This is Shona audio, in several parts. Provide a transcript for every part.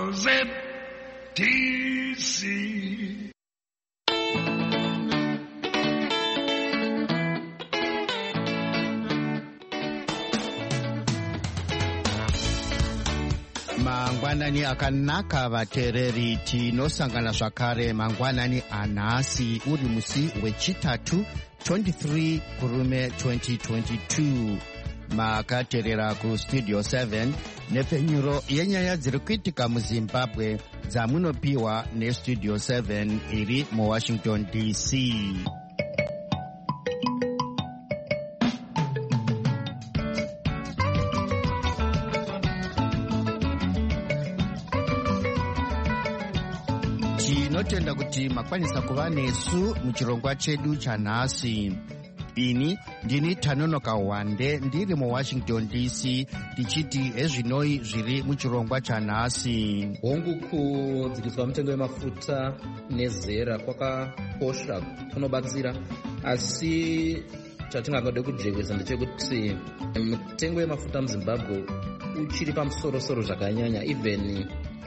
ZTC. Mangwanani akanaka vateereri, tinosangana zvakare mangwanani anhasi uri musi wechitatu 23 kurume 2022. makateerera kustudio 7 nepfenyuro yenyaya dziri kuitika muzimbabwe dzamunopiwa nestudio 7 iri muwashington dc. tinotenda kuti makwanisa kuva nesu muchirongwa chedu chanhasi. ini ndini Tanonoka Wande ndiri muwashington dc tichiti ezvinoi zviri muchirongwa chanhasi. Hongu kudzikiswa mutengo wemafuta nezera kwakakosha kunobatsira, asi chatingangode kujekesa ndechekuti mutengo wemafuta muzimbabwe uchiri pamusorosoro zvakanyanya, even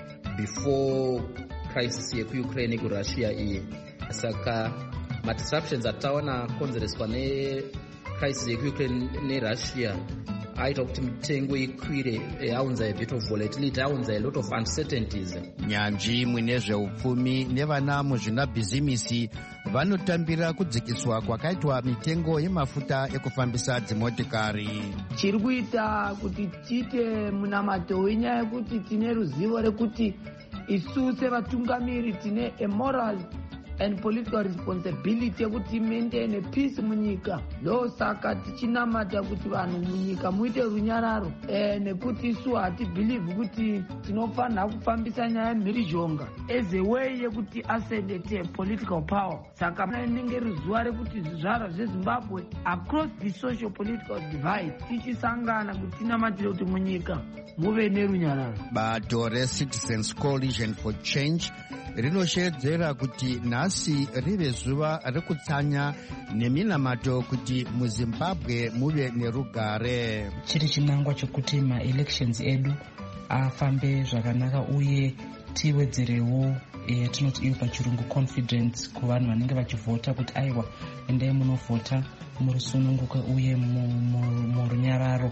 before crisis yekuukraine kurussia iyi. Saka madisruptions ataona konzereswa necrisis yekuukraine nerussia aita kuti mitengo ikwire, aunza a bit of volatility, aunza a lot of uncertainties. nyanzvi mune zveupfumi nevana muzvinabhizimisi vanotambira kudzikiswa kwakaitwa mitengo yemafuta ekufambisa dzimotikari. chiri kuita kuti tiite munamato wenyaya yekuti tine ruzivo rekuti isu sevatungamiri tine a moral and political responsibility yekuti maintain peace munyika. ndosaka tichinamata kuti vanhu munyika muite runyararo, nekuti isu hatibhilieve kuti tinofanira kufambisa nyaya yemhirizhonga as a way yekuti ascendete political power. saka inenge ruzuva rekuti zvizvarwa zvezimbabwe across the social political divide tichisangana kuti tinamatire kuti munyika muve nerunyararo. bato reCitizens Coalition for Change rinoshedzera kuti nhasi rive zuva rekutsanya neminamato kuti muzimbabwe muve nerugare. chiri chinangwa chokuti maelections edu afambe zvakanaka uye tiwedzerewo yatinoti iyo pachirungu confidence kuvanhu vanenge vachivhota kuti aiwa endai munovhota murusununguke uye murunyararo.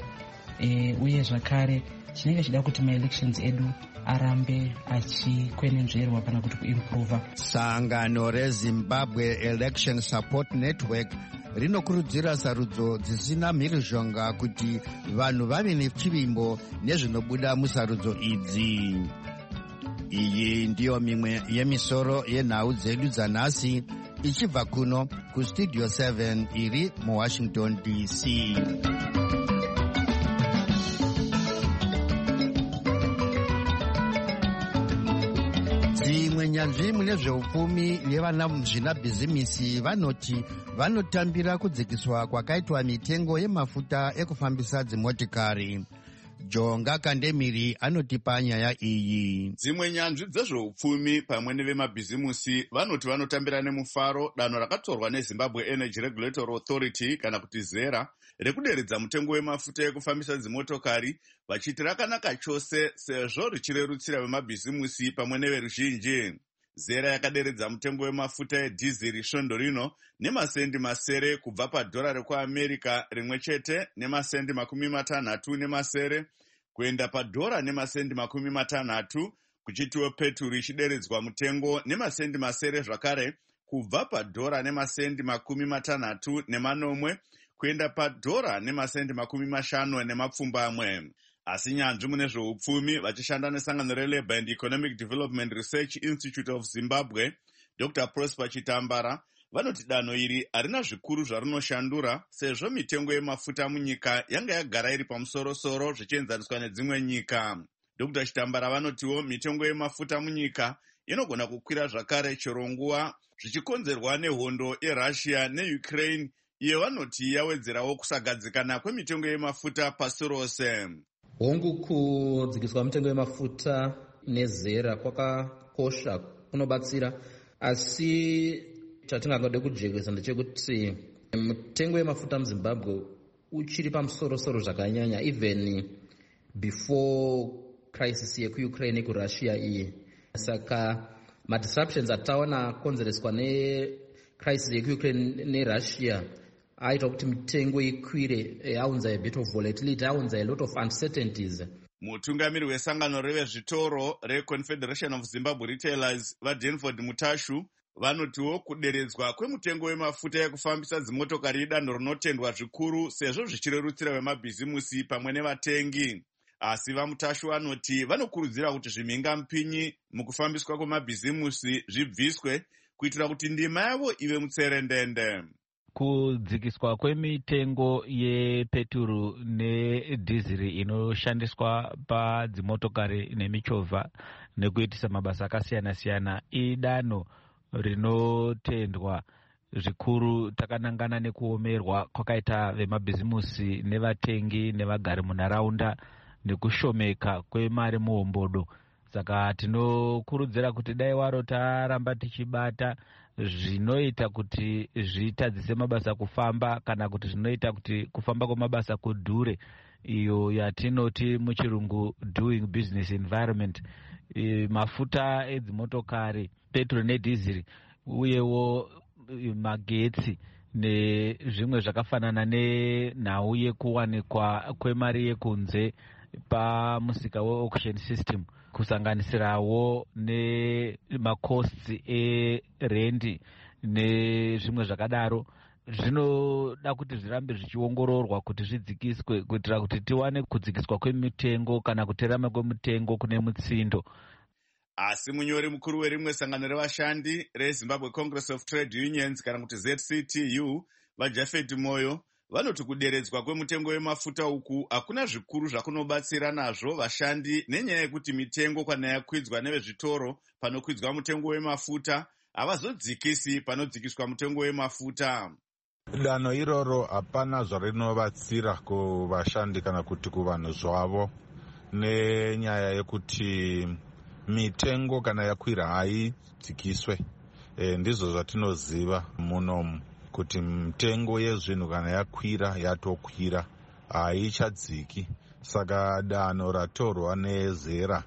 uye zvakare chinenge chida kuti maelections edu arambe achikwenenzverwa kana kuti kuimprova. sangano rezimbabwe election support network rinokurudzira sarudzo dzisina mhirizhonga kuti vanhu vave nechivimbo nezvinobuda musarudzo idzi. iyi ndiyo mimwe yemisoro yenhau dzedu dzanhasi ichibva kuno kustudio 7 iri muwashington dc. dzimwe nyanzvi mune zveupfumi nevana muzvinabhizimisi vanoti vanotambira kudzikiswa kwakaitwa mitengo yemafuta ekufambisa dzimotikari. jonga kandemiri anotipa nyaya iyi. dzimwe nyanzvi dzezveupfumi pamwe nevemabhizimusi vanoti vanotambira nemufaro danho rakatorwa nezimbabwe energy regulatory authority kana kuti zera rekuderedza mutengo wemafuta ekufambisa dzimotokari, vachiti rakanaka chose sezvo richirerutsira vemabhizimusi pamwe neveruzhinji. zera yakaderedza mutengo wemafuta edhiziri svondo rino nemasendi masere kubva padhora rekuamerica rimwe chete nemasendi 60 kuenda padhora nemasendi 60, kuchitiwo peturu ichideredzwa mutengo nemasendi masere zvakare kubva padhora nemasendi 60 kuenda padhora nemasendi 50. asi nyanzvi mune zveupfumi vachishanda nesangano reLabour and Economic Development Research Institute of Zimbabwe, Dr. Prosper Chitambara, vanoti danho iri harina zvikuru zvarinoshandura sezvo mitengo yemafuta munyika yanga yagara iri pamusorosoro zvichienzaniswa nedzimwe nyika. Dr. Chitambara vanotiwo mitengo yemafuta munyika inogona kukwira zvakare chero nguva zvichikonzerwa nehondo yeRussia neUkraine, iyo vanoti yawedzerawo kusagadzikana kwemitengo yemafuta pasi rose. hongu kudzikiswa mutengo wemafuta nezera kwakakosha kunobatsira, asi chatingangode kujekesa ndechekuti mutengo wemafuta muzimbabwe uchiri pamusorosoro zvakanyanya, even before crisis yekuukraine kurussia iyi. Saka madisruptions ataona konzereswa necrisis yekuukraine nerussia aita kuti mitengo ikwire, aunza a bit of volatility, aunza a lot of uncertainties. Mutungamiri wesangano revezvitoro reConfederation of Zimbabwe Retailers vaDenford Mutashu vanotiwo kuderedzwa kwemutengo wemafuta ekufambisa dzimotokari idanho rinotendwa zvikuru sezvo zvichirerutsira vemabhizimusi pamwe nevatengi. Asi vaMutashu vanoti vanokurudzira kuti zvimhingamupinyi mukufambiswa kwemabhizimusi zvibviswe kuitira kuti ndima yavo ive mutserendende. Kudzikiswa kwemitengo yepeturu nedhiziri inoshandiswa padzimotokari nemichovha nekuitisa mabasa akasiyana-siyana idanho rinotendwa zvikuru. Takanangana nekuomerwa kwakaita vemabhizimusi nevatengi nevagari munharaunda nekushomeka kwemari muhombodo. Saka tinokurudzira kuti dai waro taramba tichibata zvinoita kuti zvitadzise mabasa kufamba kana kuti zvinoita kuti kufamba kwemabasa kudhure, iyo yatinoti muchirungu doing business environment. Mafuta edzimotokari, petrol nedhiziri, uyewo magetsi nezvimwe zvakafanana nenhau yekuwanikwa kwemari yekunze pamusika weauction system, kusanganisirawo nemacosts erendi nezvimwe zvakadaro. Zvinoda kuti zvirambe zvichiongororwa kuti zvidzikiswe kuitira kuti tiwane kudzikiswa kwemitengo kana kuterama kwemitengo kune mutsindo. Asi munyori mukuru werimwe sangano revashandi reZimbabwe Congress of Trade Unions kana kuti ZCTU vaJafet Moyo vanoti kuderedzwa kwemutengo wemafuta uku hakuna zvikuru zvakunobatsira nazvo vashandi, nenyaya yekuti mitengo kana yakwidzwa nevezvitoro panokwidzwa mutengo wemafuta havazodzikisi panodzikiswa mutengo wemafuta. Danho iroro hapana zvarinobatsira kuvashandi kana kuti kuvanhu zvavo, nenyaya yekuti mitengo kana yakwira haidzikiswe. Ndizvo zvatinoziva munomu kuti mitengo yezvinhu kana yakwira yatokwira, haichadziki. Saka danho ratorwa nezera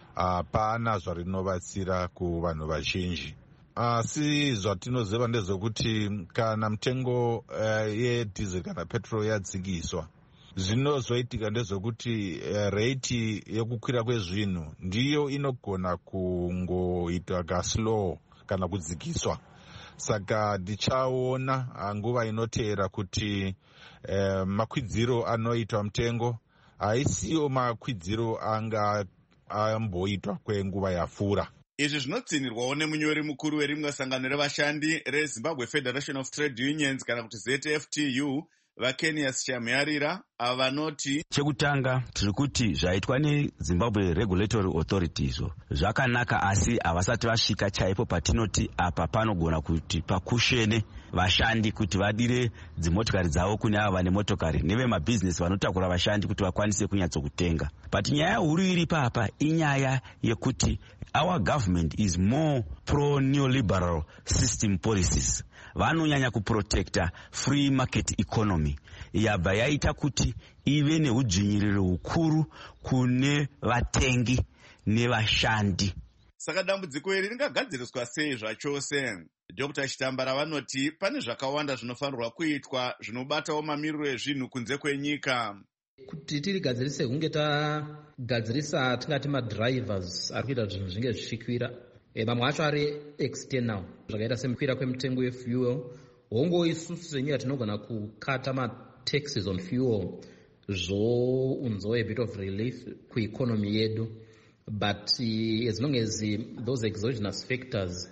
hapana zvarinobatsira kuvanhu vazhinji. Asi zvatinoziva ndezvekuti kana mitengo yedhizeri kana petrol yadzikiswa, zvinozoitika ndezvekuti rate yekukwira kwezvinhu ndiyo inogona kungoita kaslow kana kudzikiswa. Saka ndichaona nguva inoteera kuti makwidziro anoitwa mutengo haisiyo makwidziro anga amboitwa kwenguva yapfuura. Izvi zvinotsinirwawo nemunyori mukuru werimwe sangano revashandi reZimbabwe Federation of Trade Unions kana kuti ZFTU vaKenias Chamuyarira, ava vanoti chekutanga tiri kuti zvaitwa neZimbabwe Regulatory Authority izvo zvakanaka, asi havasati vasvika chaipo patinoti apa panogona kuti pakushene vashandi kuti vadire dzimotokari dzavo kune ava vane motokari nevemabhizinesi vanotakura vashandi kuti vakwanise kunyatsokutenga. But nyaya huru iri papa inyaya yekuti our government is more pro-neoliberal system policies. Vanonyanya kuprotecta free market economy. Yabva yaita kuti ive neudzvinyiriro hukuru kune vatengi nevashandi. Saka dambudziko iri ringagadziriswa sei zvachose? Dr. Chitambara vanoti pane zvakawanda zvinofanirwa kuitwa zvinobatawo mamiriro ezvinhu kunze kwenyika. Kuti tirigadzirise hunge tagadzirisa tingati madrivers ari kuita zvinhu zvinge zvichikwira. Mamwe acho ari external, zvakaita semukwira kwemitengo yefuel. Hongo isusu senyika tinogona kukata mataxes on fuel zvounzawo a bit of relief kueconomy yedu. But as long as those exogenous factors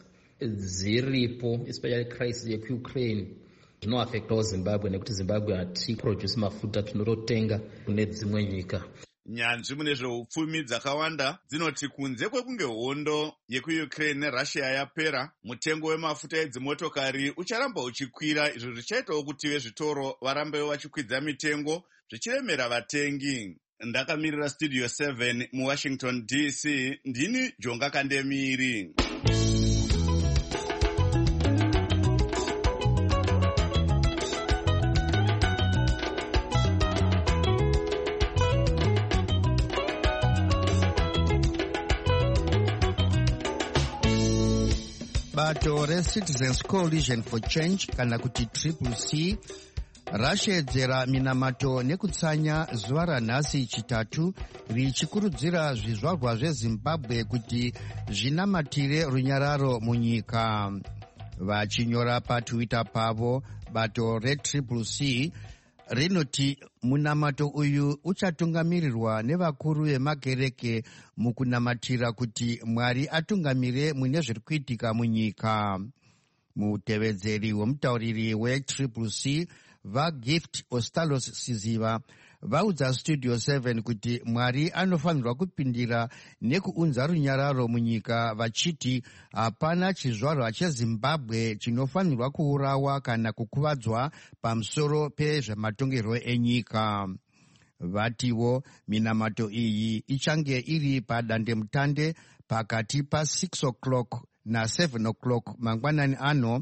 ziripo, especially crisis yekuUkraine, zvinoaffectawo Zimbabwe nekuti Zimbabwe hatiproduce mafuta, tinototenga kune dzimwe nyika. Nyanzvi mune zveupfumi dzakawanda dzinoti kunze kwekunge hondo yekuUkraine neRussia yapera, mutengo wemafuta edzimotokari ucharamba uchikwira, izvo zvichaitawo kuti vezvitoro varambewo vachikwidza mitengo zvichiremera vatengi. Ndakamirira Studio 7 muWashington DC, ndini Jonga Kandemiri. bato reCitizens Coalition for Change kana kuti CCC rashedzera minamato nekutsanya zuva ranhasi chitatu richikurudzira zvizvarwa zveZimbabwe kuti zvinamatire runyararo munyika. Vachinyora paTwitter pavo, bato reCCC rinoti munamato uyu uchatungamirirwa nevakuru vemakereke mukunamatira kuti Mwari atungamire mune zviri kuitika munyika. Mutevedzeri wemutauriri weCCC vaGift Ostalos Siziva vaudza Studio 7 kuti Mwari anofanirwa kupindira nekuunza runyararo munyika, vachiti hapana chizvarwa cheZimbabwe chinofanirwa kuurawa kana kukuvadzwa pamusoro pezvematongerwo enyika. Vatiwo minamato iyi ichange iri padandemutande pakati pa6 o'clock na7 o'clock mangwanani ano,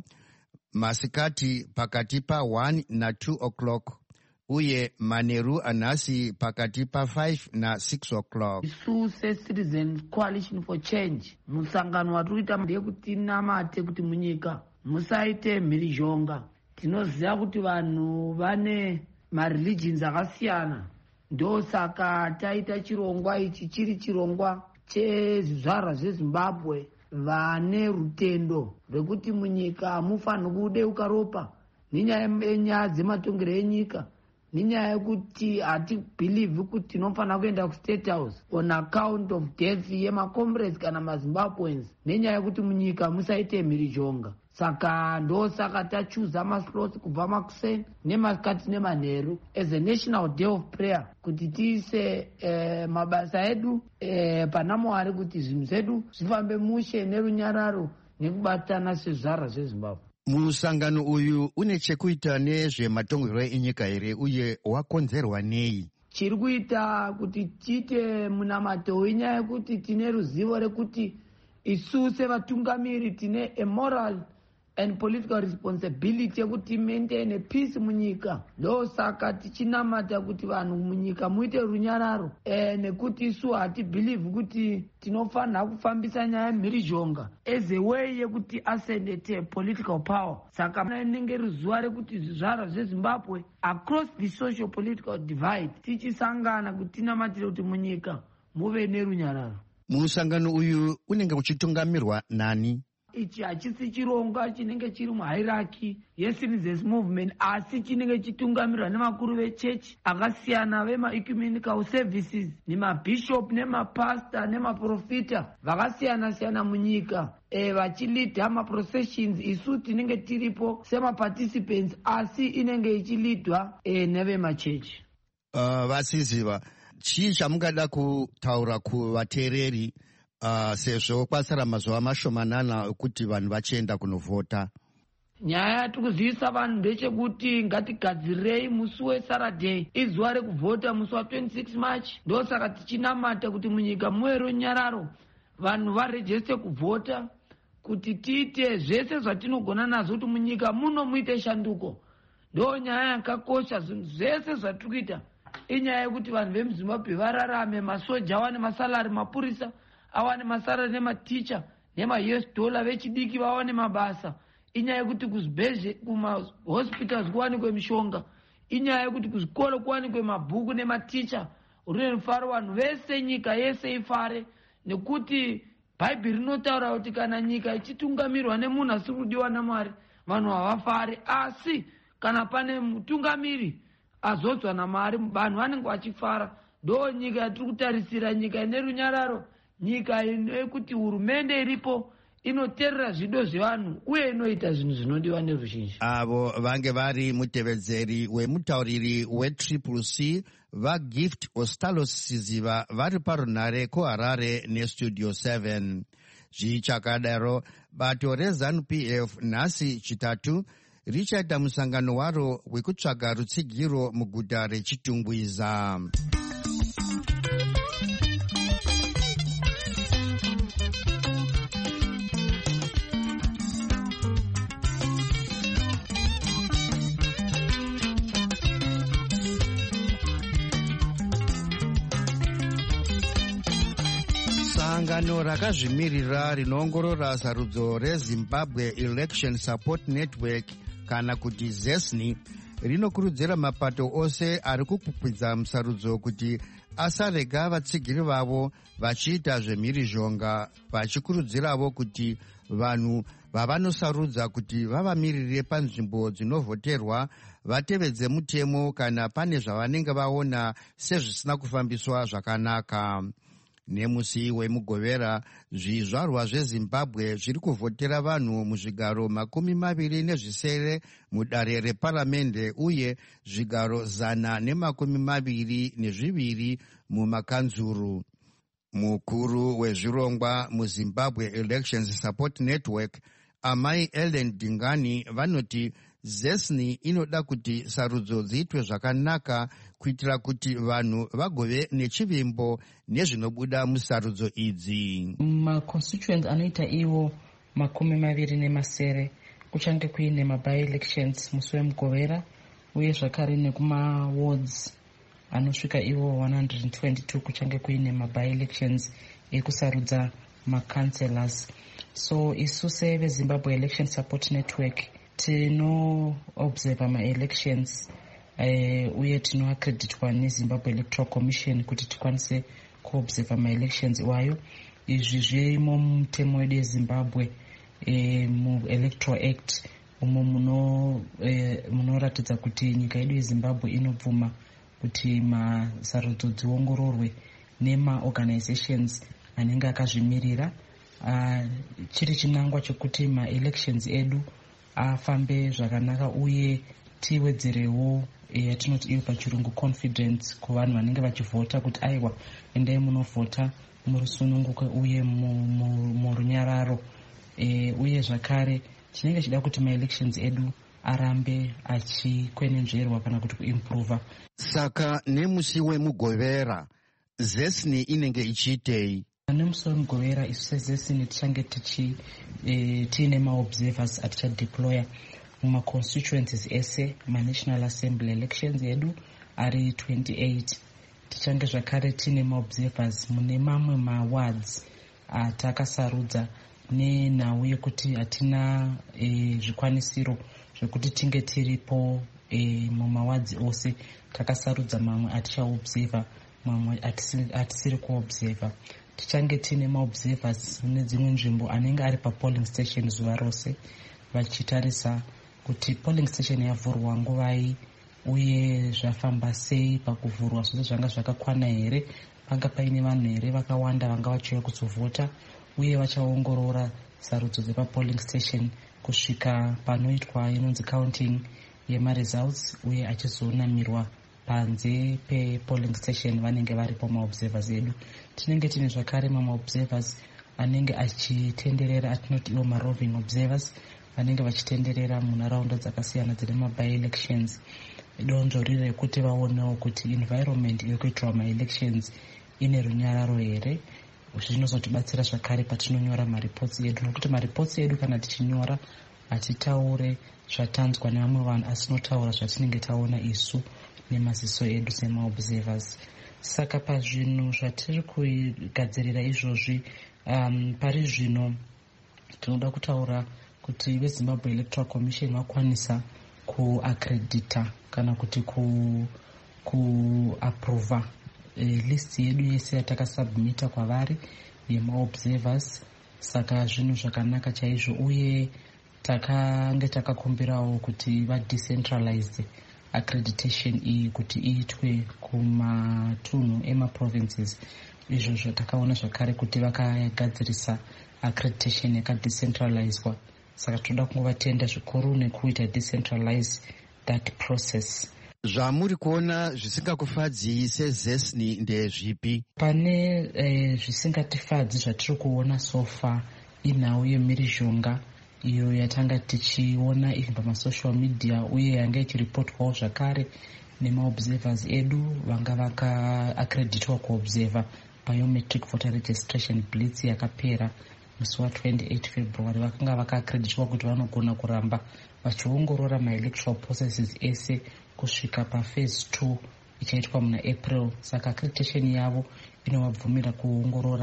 masikati pakati pa1 na2 o'clock uye manheru anhasi pakati pa5 na6 o'clock. Isu seCitizens Coalition for Change musangano watiri kuita ndeyekuti tinamate kuti munyika musaite mhirizhonga. Tinoziva kuti vanhu vane mareligions akasiyana, ndosaka taita chirongwa ichi chiri chirongwa chezvizvarwa zveZimbabwe vane rutendo rwekuti munyika mufanirwa kudeuka ropa nenyaya dzematongero enyika, nenyaya yekuti hatibhilivhi kuti tinofanira kuenda kuState House on account of death yemacomrades kana maZimbabweans, nenyaya yekuti munyika musaite mhirizhonga. Saka ndosaka tachuza maslots kubva makuseni nemasikati nemanheru as a national day of prayer kuti tiise mabasa edu pana Mwari kuti zvinhu zvedu zvifambe mushe nerunyararo nekubatana sezvizvarwa zveZimbabwe. Musangano uyu une chekuita nezvematongerwo enyika here uye wakonzerwa nei? Chiri kuita kuti tiite munamato wenyaya yekuti tine ruzivo rekuti isu sevatungamiri tine a moral and political responsibility yekuti maintain peace munyika. Ndosaka tichinamata kuti vanhu munyika muite runyararo nekuti isu hatibhilivhi kuti tinofanira kufambisa nyaya yemhirizhonga as a way yekuti ascendete political power. Saka rinenge ruzuva rekuti zvizvarwa zveZimbabwe across the social political divide tichisangana kuti tinamatire kuti munyika muve nerunyararo. Musangano uyu unenge uchitungamirwa nani? Ichi hachisi chirongwa chinenge chiri muhierarchy yeCitizens Movement, asi chinenge chitungamirwa nevakuru vechechi akasiyana vemaecumenical services nemabhishop nemapasta nemaprofita vakasiyana-siyana munyika vachilidha maprocessions. Isu tinenge tiripo semaparticipants asi inenge ichilidhwa nevemachechi. Vasiziva, chii chamungada kutaura kuvateereri sezvo kwasara mazuva mashomanana ekuti vanhu vachienda kunovhota? Nyaya yatiri kuzivisa vanhu ndechekuti ngatigadzirei musi weSaturday izuva rekuvhota musi wa26 March. Ndosaka tichinamata kuti munyika muve runyararo, vanhu varejeste kuvhota, kuti tiite zvese zvatinogona nazvo kuti munyika muno muite shanduko. Ndo nyaya yakakosha. Zvinhu zvese zvatiri kuita inyaya yekuti vanhu vemuZimbabwe vararame, masoja awane masalari, mapurisa awane masalari, nematicha nemaUS dollar, vechidiki vawane mabasa. Inyaya yekuti kuzvibhedhlera, kumahospitals kuwanikwe mishonga. Inyaya yekuti kuzvikoro kuwanikwe mabhuku nematicha. Rune rufaro, vanhu vese nyika yese ifare, nekuti Bhaibheri rinotaura kuti kana nyika ichitungamirwa nemunhu asiri kudiwa naMwari vanhu havafare, asi kana pane mutungamiri azodzwa naMwari vanhu vanenge vachifara. Ndo nyika yatiri kutarisira, nyika ine runyararo, nyika yekuti hurumende iripo inoteerera zvido zvevanhu uye inoita zvinhu zvinodiwa neruzhinji. Avo vange vari mutevedzeri wemutauriri weCCC vaGift Ostalos Siziva vari parunhare kuHarare neStudio 7. Zvichakadaro, bato reZANU-PF nhasi chitatu richaita musangano waro wekutsvaga rutsigiro muguta reChitumbwiza. sangano rakazvimirira rinoongorora sarudzo rezimbabwe election support network kana kuti ZESNI rinokurudzira mapato ose ari kukwikwidzira musarudzo kuti asarega vatsigiri vavo vachiita zvemhirizhonga, vachikurudziravo kuti vanhu vavanosarudza kuti vavamirire panzvimbo dzinovhoterwa vatevedze mutemo kana pane zvavanenge vaona sezvisina kufambiswa zvakanaka. Nemusi wemugovera, zvizvarwa zvezimbabwe zviri kuvhotera vanhu muzvigaro 27 mudare reparamende uye zvigaro 122 mumakanzuru. Mukuru wezvirongwa muZimbabwe Elections Support Network, Amai Ellen Dingani, vanoti ZESNI inoda kuti sarudzo dziitwe zvakanaka kuitira kuti vanhu vagove nechivimbo nezvinobuda musarudzo idzi. Maconstituents anoita iwo 27 kuchange kuine maby-elections musi wemugovera uye zvakare nekuma-wards anosvika iwo 122 kuchange kuine maby-elections ekusarudza macancelors. So isu sevezimbabwe election support network tinoobserva ma-elections uye tinoaccreditwa nezimbabwe electoral commission kuti tikwanise kuobserva ma-elections iwayo. Izvi zvirimo mutemo wedu yezimbabwe mu-electoral act umo munoratidza kuti nyika yedu yezimbabwe inobvuma kuti masarudzo dziongororwe nema-organizations anenge akazvimirira. Chiri chinangwa chekuti ma-elections edu afambe zvakanaka uye tiwedzerewo yatinoti iyo pachirungu confidence kuvanhu vanenge vachivhota kuti aiwa endai munovhota murusununguke uye murunyararo. Uye zvakare chinenge chida kuti ma-elections edu arambe achikwenenzverwa kana kuti kuimprova. Saka nemusi wemugovera ZESNI inenge ichiitei? Nemusi wemugovera isu seZESNI tichange tiine maobservers atichadeploya muma-constituencies ese ma-National Assembly elections edu ari 28. Tichange zvakare tiine maobservers mune mamwe mawards atakasarudza nenhau yekuti hatina zvikwanisiro zvekuti tinge tiripo mumawadzi ose. Takasarudza mamwe atichaobserva, mamwe hatisiri kuobserva. Tichange tiine maobservers mune dzimwe nzvimbo anenge ari papolling station zuva rose vachitarisa kuti polling station yavhurwa nguvai uye zvafamba sei pakuvhurwa, zvose zvanga zvakakwana here, panga paine vanhu here vakawanda vanga vachiuya kuzovhota, uye vachaongorora sarudzo dzepapolling station kusvika panoitwa inonzi counting yemaresults uye achizonamirwa panze pepolling station vanenge varipo maobservers edu. Tinenge tine zvakare mamaobservers anenge achitenderera atinoti iwo maroving observers vanenge vachitenderera munharaunda dzakasiyana dzine maby-elections. Donzvo riri rekuti vaonewo kuti environment yekuitirwa ma-elections ine runyararo here. Zvinozotibatsira zvakare patinonyora maripots edu, nokuti maripots edu kana tichinyora hatitaure zvatanzwa nevamwe vanhu asi tinotaura zvatinenge taona isu nemaziso edu semaobservers. Saka pazvinhu zvatiri kugadzirira izvozvi, pari zvino tinoda kutaura kuti vezimbabwe electoral commission vakwanisa kuaccredita kana kuti kuaprova list yedu yese yatakasubmita kwavari yemaobservers. Saka zvinhu zvakanaka chaizvo, uye takange takakumbirawo kuti vadecentralize accreditation iyi kuti iitwe kumatunhu emaprovinces. Izvo zvatakaona zvakare kuti vakagadzirisa accreditation yakadecentralizwa. Saka toda kungovatenda zvikuru nekuita decentralize that process. Zvamuri kuona zvisingakufadzii seZESNI ndezvipi? Pane zvisingatifadzi zvatiri kuona sofa inhau yemhirizhonga iyo yatanga tichiona iri pamasocial media uye yanga ichiripotwawo zvakare nemaobservers edu vanga vakaaccreditwa kuobserva biometric voter registration blitz yakapera musi wa28 February. Vakanga vakaaccreditwa kuti vanogona kuramba vachiongorora ma-electoral processes ese kusvika paphase 2 ichaitwa muna April. Saka accreditation yavo inovabvumira kuongorora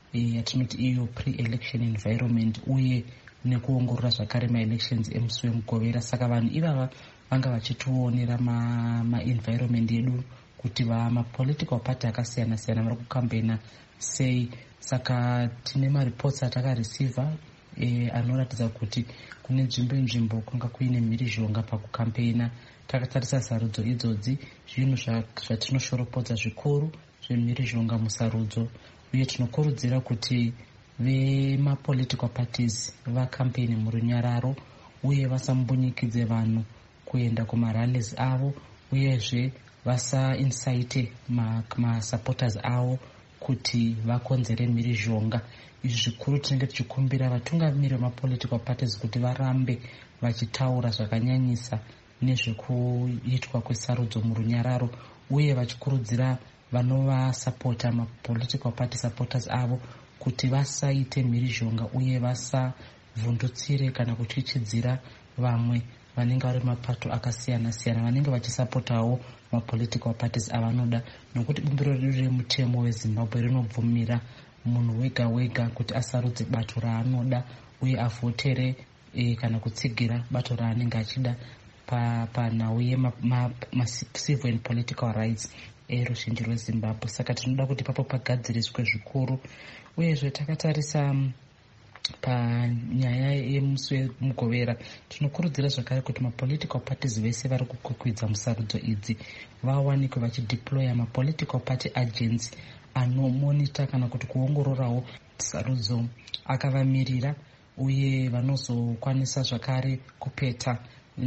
yatinoti iyo pre-election environment uye nekuongorora zvakare ma-elections emusi wemugovera. Saka vanhu ivava vanga vachitoonera ma-environment edu kuti ma-political party akasiyana siyana vari kukambena sei. Saka tine mareports atakareceiva anoratidza kuti kune nzvimbo kwanga kuine mhirizhonga pakukambena. Takatarisa sarudzo idzodzi, zvinhu zvatinoshorapodza zvikuru zvemhirizhonga musarudzo, uye tinokurudzira kuti vemapolitical parties vakambene murunyararo uye vasambunyikidze vanhu kuenda kumarallies avo, uyezve vasainsaite masupporters avo kuti vakonzere mhirizhonga. Izvi zvikuru tinenge tichikumbira vatungamiri vemapolitical parties kuti varambe vachitaura zvakanyanyisa nezvekuitwa kwesarudzo murunyararo, uye vachikurudzira vanovasapota mapolitical party supporters avo kuti vasaite mhirizhonga uye vasavhundutsire kana kutyichidzira vamwe vanenge vari mapato akasiyana siyana vanenge vachisapotawo mapolitical parties avanoda, nokuti bumbiro redu remutemo wezimbabwe rinobvumira munhu wega wega kuti asarudze bato raanoda uye avhotere kana kutsigira bato raanenge achida panhau yema-civil and political rights eruzhinji rwezimbabwe. Saka tinoda kuti papo pagadziriswe zvikuru. Uyezve takatarisa panyaya yemusi wemugovera, tinokurudzira zvakare kuti mapolitical parties vese vari kukwikwidza musarudzo idzi vawanikwe vachideploya mapolitical party agents anomonita kana kuti kuongororawo sarudzo akavamirira, uye vanozokwanisa zvakare kupeta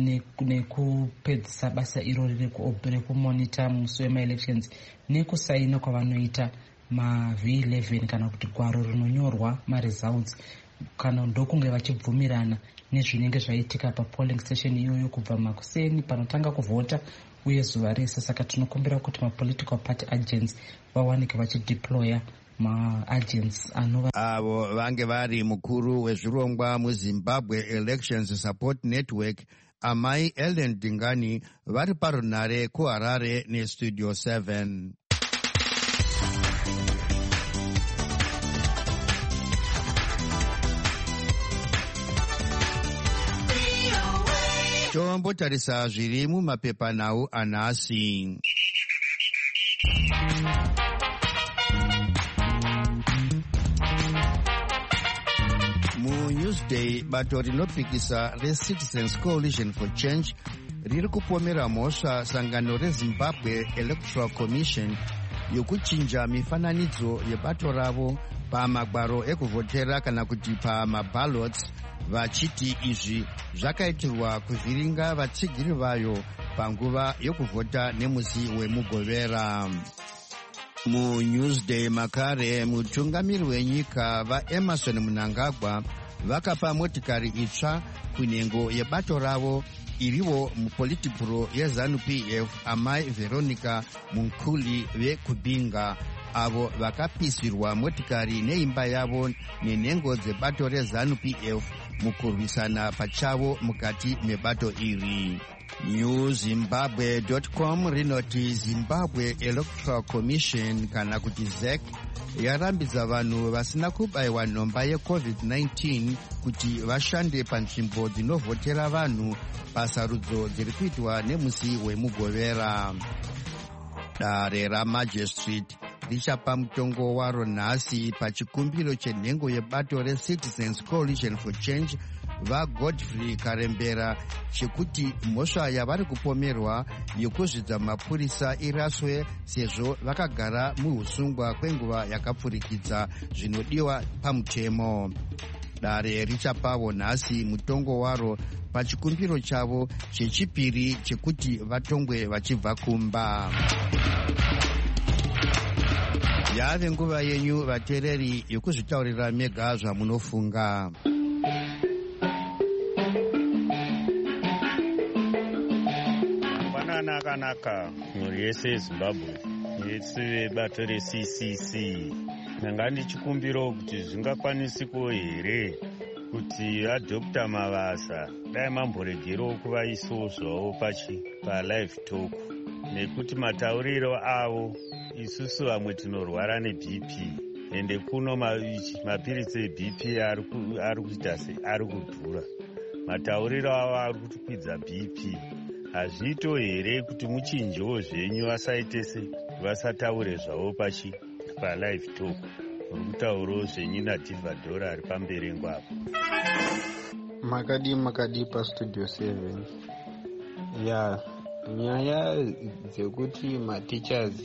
nekupedzisa basa irori rekumonita musi wema-elections nekusaina kwavanoita ma-V11 kana kuti gwaro rinonyorwa ma-results, kana ndokunge vachibvumirana nezvinenge zvaitika papolling station iyoyo kubva makuseni panotanga kuvhota uye zuva rese. Saka tinokumbira kuti mapolitical party agents vawanike vachideploya ma-agents avo vange vari mukuru wezvirongwa muzimbabwe elections support network amai Ellen Dingani vari parunare kuharare nestudio 7. tombotarisa zviri mumapepanhau anhasi. muNewsday, bato rinopikisa reCitizens Coalition for Change riri kupomera mhosva sangano reZimbabwe Electoral Commission yokuchinja mifananidzo yebato ravo pamagwaro ekuvhotera kana kuti pamaballots, vachiti izvi zvakaitirwa kuvhiringa vatsigiri vayo panguva yokuvhota nemusi wemugovera. muNewsday makare, mutungamiri wenyika vaEmerson Mnangagwa vakapa motikari itsva kunhengo yebato ravo irivo mupolitibhuro yeZANU-PF amai Veronica Munkuli veKubinga, avo vakapisirwa motikari neimba yavo nenhengo dzebato reZANU-PF mukurwisana pachavo mukati mebato iri. NewZimbabwe.com rinoti Zimbabwe Electoral Commission kana kuti ZEC yarambidza vanhu vasina kubayiwa nhomba yeCovid-19 kuti vashande panzvimbo dzinovhotera vanhu pasarudzo dziri kuitwa nemusi wemugovera. Dare ramajistrate richapa mutongo waro nhasi pachikumbiro chenhengo yebato reCitizens Coalition for Change vaGodfrey Karembera chekuti mhosva yavari kupomerwa yokuzvidza mapurisa iraswe sezvo vakagara muusungwa kwenguva yakapfurikidza zvinodiwa pamutemo. Dare richapawo nhasi mutongo waro pachikumbiro chavo chechipiri chekuti vatongwe vachibva kumba. Yave nguva yenyu vateereri yokuzvitaurira mega zvamunofunga. Akanaka mhuri yese yeZimbabwe yese vebato reCCC, ndanga ndichikumbirawo kuti zvingakwanisiko here kuti vadhokta mabasa dai mamboregerewo kuvaisawo zvavo palive talk, nekuti matauriro avo isusu vamwe tinorwara neBP ende kuno mapiritsi ebp ari kuita ari kudhura. Matauriro avo ari kukwidza bp. Hazvito here kuti muchinjiwo zvenyu vasataure zvavo palive talk. Uri kutaurawo zvenyu naDhivadhora ari pamberi ngwapo. Makadi pastudio 7. Ya nyaya dzekuti matichers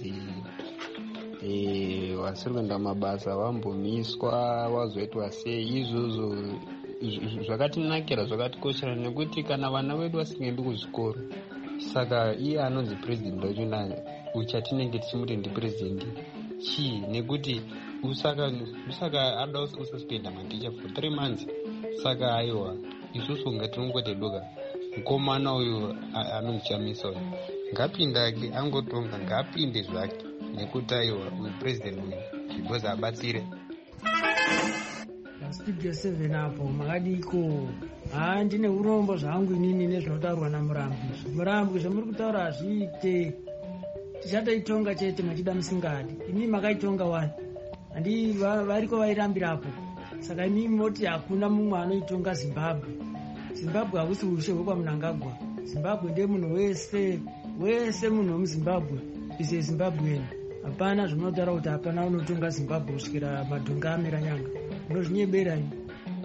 vasiri kuenda mabasa vambomiswa vazoitwa sei, izvozvo zvakatinakira, zvakatikoshera, nekuti kana vana vedu vasingaendi kuzvikoro, saka iye anonzi president wachona uchatinenge tichimuti ndiprezidendi chii, nekuti usaka ada usaspenda maticha for 3 months. Saka aiwa isusu ngatinongote doka mukomana uyu anongichamisa uyu ngapindake angotonga ngapinde zvake, nekuti aiwa mupresident uyu zviboza abatsire. Studio 7 apo makadiko. Ndine urombo zvangu inini nezvinotaurwa naMurambwi. Zvamuri kutaura hazviite. Tichatoitonga chete machida musingadi. Inini makaitonga wani. Handi variko vairambirapo. Saka inini moti hakuna mumwe anoitonga Zimbabwe. Zimbabwe hakusi ushe hwekwaMnangagwa. Zimbabwe ndiye munhu wese munhu wemuZimbabwe ise Zimbabwean. Hapana zvinotaura kuti hapana unotonga Zimbabwe kusvikira madhonga amira nyanga. Ndozvinyebera ini.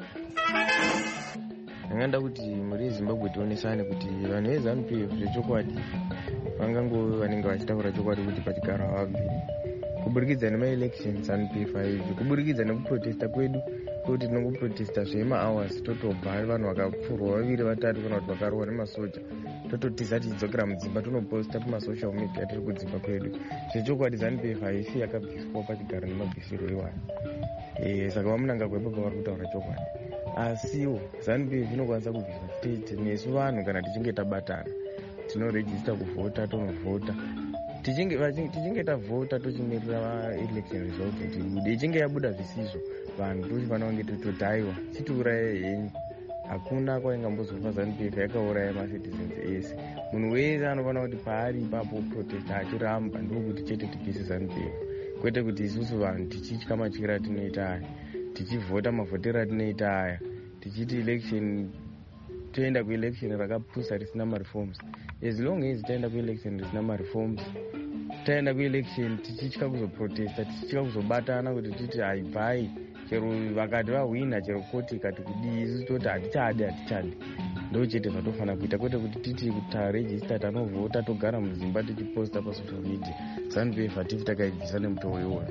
Ndangada kuti muri Zimbabwe tionesane kuti vanhu veZANU-PF zvechokwadi vangangove vanenge vachitaura chokwadi kuti patigara havabviri kuburikidza nemaelections ZANU-PF aizvi, kuburikidza nekuprotesta kwedu kuti tinongoprotesta zvema-hours totobva vanhu vakapfurwa 2-3 kana kuti vakarohwa nemasoja, tototiza tichidzokera mudzimba tonoposta pamasocial media tiri kudzimba kwedu. Zvechokwadi ZANU-PF haisi yakabviswa pachigaro nemabvisiro evanhu. Saka vaMnangagwa ipapo vari kutaura chokwadi. Asiwo ZANU-PF inokwanisa kubvisa state. Nesu vanhu kana tichinge tabatana tinorejista kuvhota, tonovhota. Tichinge tavhota tochimirira election result kuti ibude. Ichinge yabuda zvisizvo, vanhu tochifanira kunge tototaiwa chitiuraye henyu. Hakuna kwaingambozofa ZANU-PF yakauraya macitizens ese. Munhu wese anofanira kuti paari ipapo protesta achiramba ndokuti chete tibvise ZANU-PF. Kwete kuti isusu vanhu tichitya matyira atinoita aya, tichivhota mavhotero atinoita aya, tichiti election toenda kuelection rakapusa risina mareforms. As long as taenda kuelection risina mareforms, taenda kuelection tichitya kuzoprotesta, tichitya kuzobatana kuti titi haibvai, chero vakati vahwina, chero koti ikati kudii, isusu toti hatichadi. Ndo chete zvatofana kuita, kwete kuti titi tarejista tanovhota togara mudzimba tichiposta pasocial media. ZANU-PF hatifi takaibvisa nemutoo iwoyo.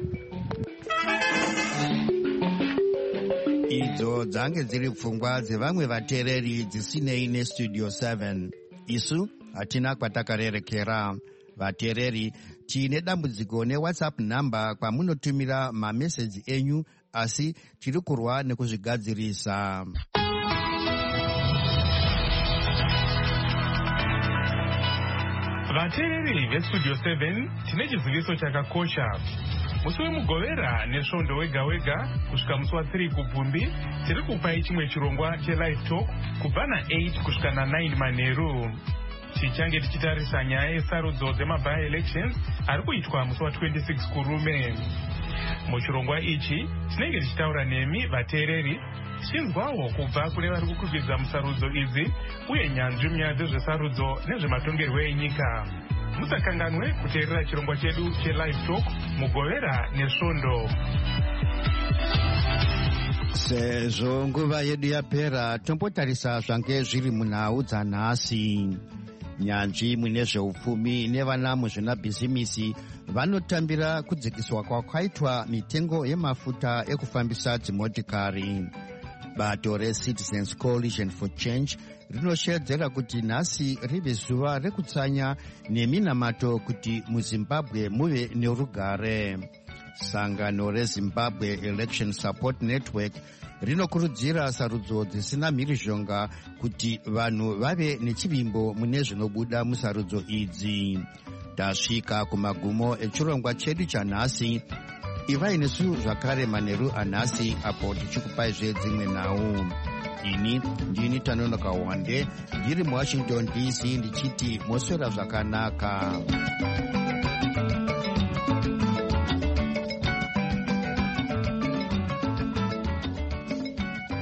Idzo dzange dziri pfungwa dzevamwe vateereri dzisinei neStudio 7. Isu hatina kwatakarerekera. Vateereri, tiine dambudziko neWhatsApp namba kwamunotumira mameseji enyu, asi tiri kurwa nekuzvigadzirisa. Vateereri veStudio 7 tine chiziviso chakakosha. Musi wemugovera nesvondo wega wega kusvika musi wa3 kubvumbi tiri kupai chimwe chirongwa chelive talk kubva na8 kusvika na9 manheru. Tichange tichitarisa nyaya yesarudzo dzemaby elections ari kuitwa musi wa26 kurume. Muchirongwa ichi tinenge tichitaura nemi vateereri tichinzwawo kubva kune vari kukwikwidzwa musarudzo idzi uye nyanzvi munyaya dzezvesarudzo nezvematongerwo enyika. Musakanganwe kuteerera chirongwa chedu chelive talk mugovera nesvondo. Sezvo nguva yedu yapera, tombotarisa zvange zviri munhau dzanhasi. Nyanzvi mune zveupfumi nevana muzvinabhizimisi vanotambira kudzikiswa kwakaitwa mitengo yemafuta ekufambisa dzimotikari. Bato reCitizens Coalition for Change rinoshedzera kuti nhasi rive zuva rekutsanya neminamato kuti muZimbabwe muve nerugare. Sangano reZimbabwe Election Support Network rinokurudzira sarudzo dzisina mhirizhonga kuti vanhu vave nechivimbo mune zvinobuda musarudzo idzi. Tasvika kumagumo echirongwa chedu chanhasi. Ivai nesu zvakare manheru anhasi apo tichikupai dzimwe nhau. Ini ndini Tanonoka Wande ndiri muWashington DC ndichiti moswera zvakanaka.